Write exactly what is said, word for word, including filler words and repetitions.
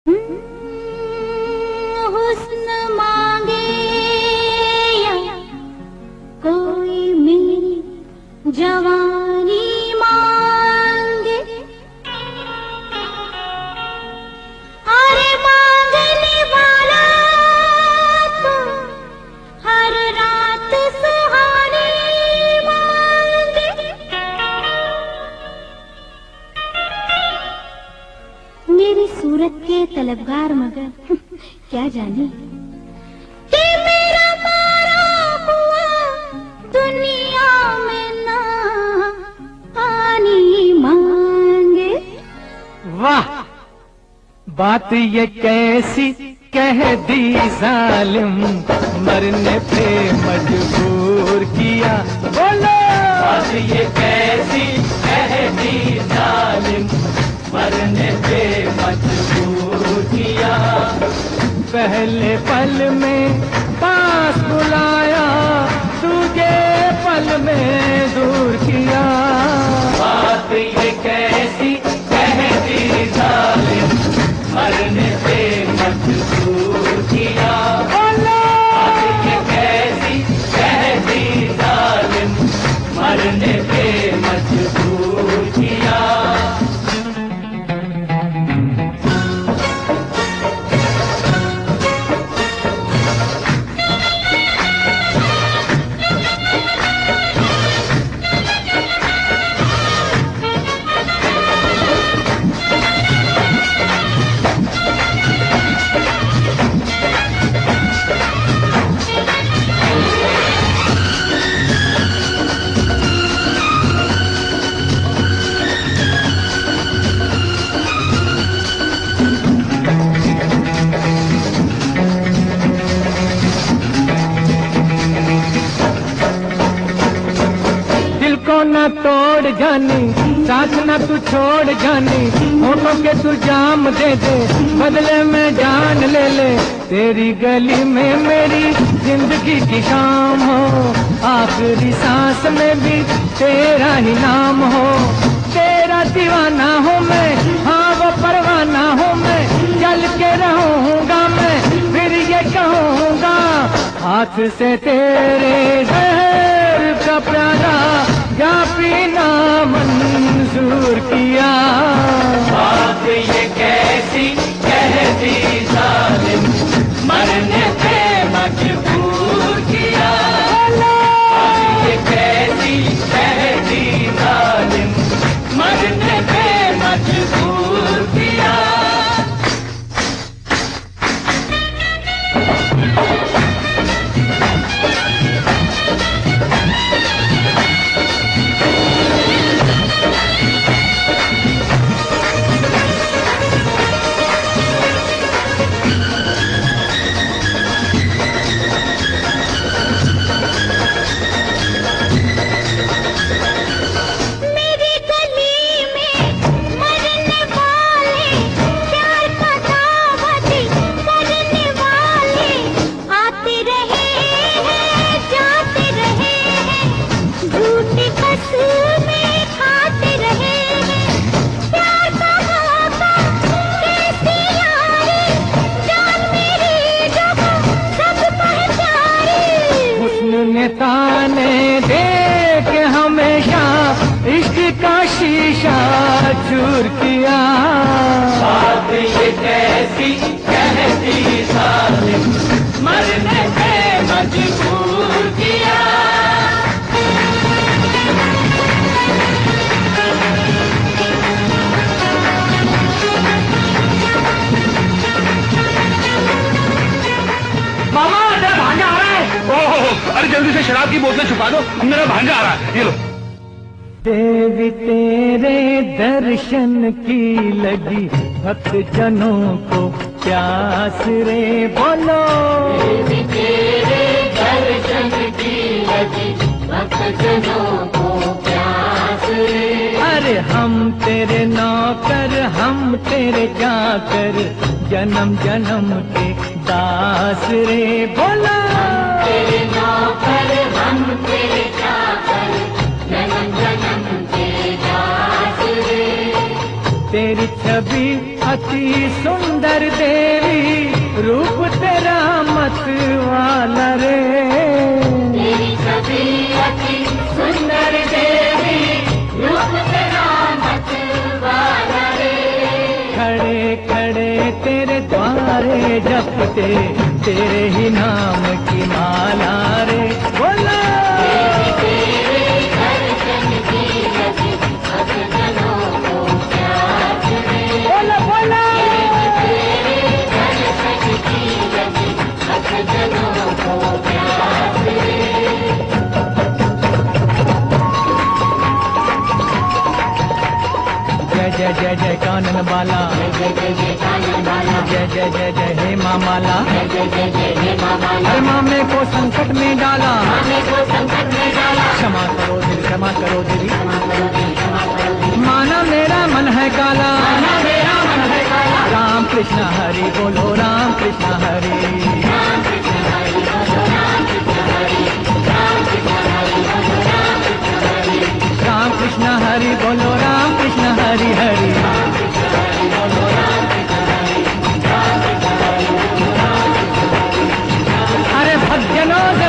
हुस्न मांगे या कोई मेरी जवानी मांगे, अरे मांगने वाला तो हर रात सुहानी मांगे। मेरी सूरत के तलबगार मगर क्या जाने कि मेरा मारा हुआ दुनिया में ना पानी मांगे। वाह, बात ये कैसी कह दी जालिम, मरने पे मजबूर किया। बोलो, बात ये कैसी कह दी जालिम, मरने पे मजबूर किया। पहले पल में पास बुलाया, दूजे पल में दूर किया। बात ये कैसी कह दी जालिम, मरने पे मजबूर किया। बात ये कैसी कह दी जालिम, मरने पे मजबूर किया। न तोड़ जानी, साथ न तू छोड़ जानी, होठों के तू जाम दे दे, बदले में जान ले ले। तेरी गली में मेरी जिंदगी की शाम हो, आखिरी सांस में भी तेरा ही नाम हो। तेरा दीवाना हूँ मैं, हाँ वो परवाना हूँ मैं, चल के रहूँगा मैं, फिर ये कहूँगा हाथ से तेरे जहर का प्याला या पीना मंजूर किया। बात ये कैसी कह दी जालिम, मरने पे मजबूर किया। बात ये कैसी कह दी जालिम, मरने पे मजबूर किया। ताने दे के हमेशा इश्क का शीशा चूर किया। बात ये कैसी कह दी जालिम, मरने पे मजबूर किया। मामा मेरा भांजा आ रहा है। ओह, अरे जल्दी से शराब की बोतलें छुपा दो, मेरा भांजा आ रहा है। ये लो। देवी तेरे दर्शन की लगी भक्त जनों को प्यास रे। बोलो, देवी तेरे दर्शन की लगी भक्त जनों को प्यास रे। अरे हम तेरे नौकर, हम तेरे चाकर, जन्म जन्म के दास रे। बोलो, तेरे नौकर हम तेरे चाकर, जन्म जन्म के दास रे। तेरी छवि अति सुंदर देवी रूप तेरा मत वाला रे। तेरी छवि अति सुंदर देवी रूप तेरा मत वाला रे। खड़े खड़े तेरे द्वारे जपते तेरे ही नाम की माला रे। बोला तेरे दर्शन की लगी भक्तजनों को प्यास रे। बोला बोला तेरे दर्शन की लगी भक्तजनों को प्यास रे। जय जय जय जय कानन बाला, जय जय जय कानन बाला, जय जय जय जय हे माँ माला। जय जय जय जय हे माँ माला। हर मामे को संकट में डाला, मामे को संकट में डाला। क्षमा करो देवी, क्षमा करो देवी। क्षमा करो देवी, क्षमा करो देवी। माना मेरा मन है काला, माना मेरा मन है काला। राम कृष्ण हरि बोलो, राम कृष्ण हरि। राम कृष्ण हरि बोलो, राम कृष्ण हरि। राम कृष्ण हरि बोलो, राम कृष्ण हरि। राम कृष्ण हरि बोलो, राम कृष्ण हरि हरि। राम कृष्ण हरि बोलो, राम कृष्ण हरि। राम कृष्ण हरि बोलो, राम कृष्ण हरि। अरे भक्तजनों